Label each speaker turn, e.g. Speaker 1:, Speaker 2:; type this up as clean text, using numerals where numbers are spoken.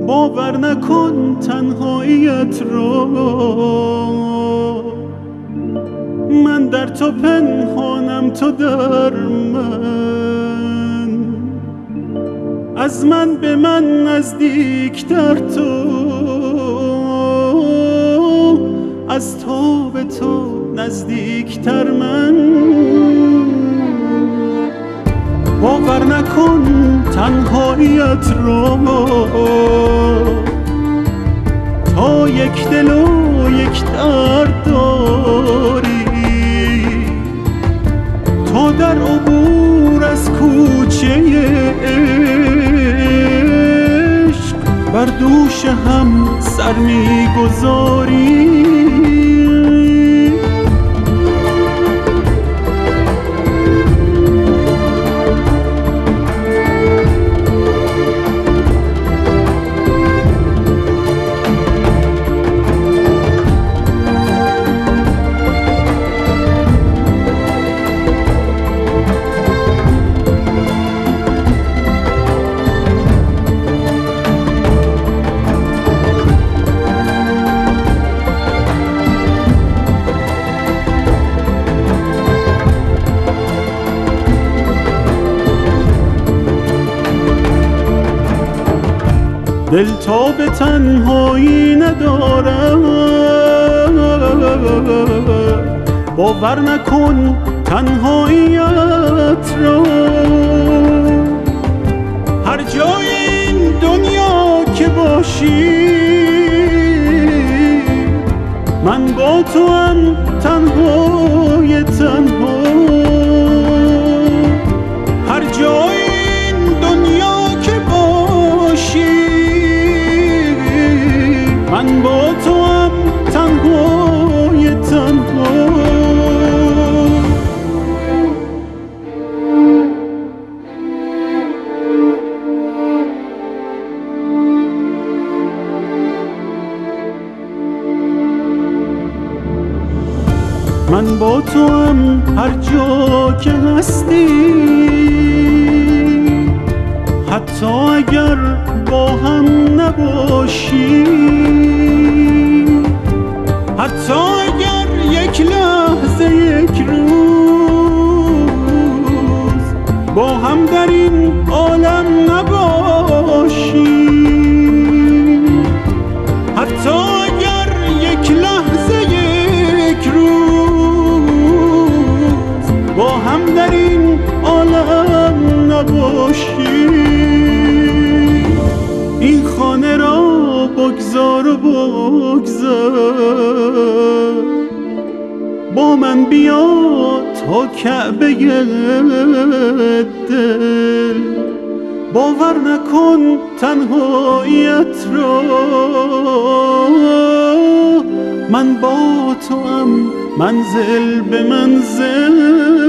Speaker 1: باور نکن تنهاییت رو، من در تو پنهانم تو در من، از من به من نزدیکتر تو، از تو به تو نزدیکتر من. باور نکن تنهاییت رو، تا یک دل و یک درد داری، تا در عبور از کوچه عشق بر دوش هم سر میگذاری. دل تا به تنهایی ندارم، باور نکن تنهاییت را، هر جای این دنیا که باشی من با تو هم تنهای تنها، هر جای این دنیا که باشی من با تو هم تنهای تنها. من با تو هم هر جا که هستی، حتی اگر با هم نباشی، حتی اگر یک لحظه یک روز با هم در این عالم نباشی، حتی اگر یک لحظه یک روز با هم در این عالم نباشی، این خانه را بگذار و بگذار، با من بیا تا کعبه دل، باور نکن تنهاییت را، من با تو هم منزل به منزل.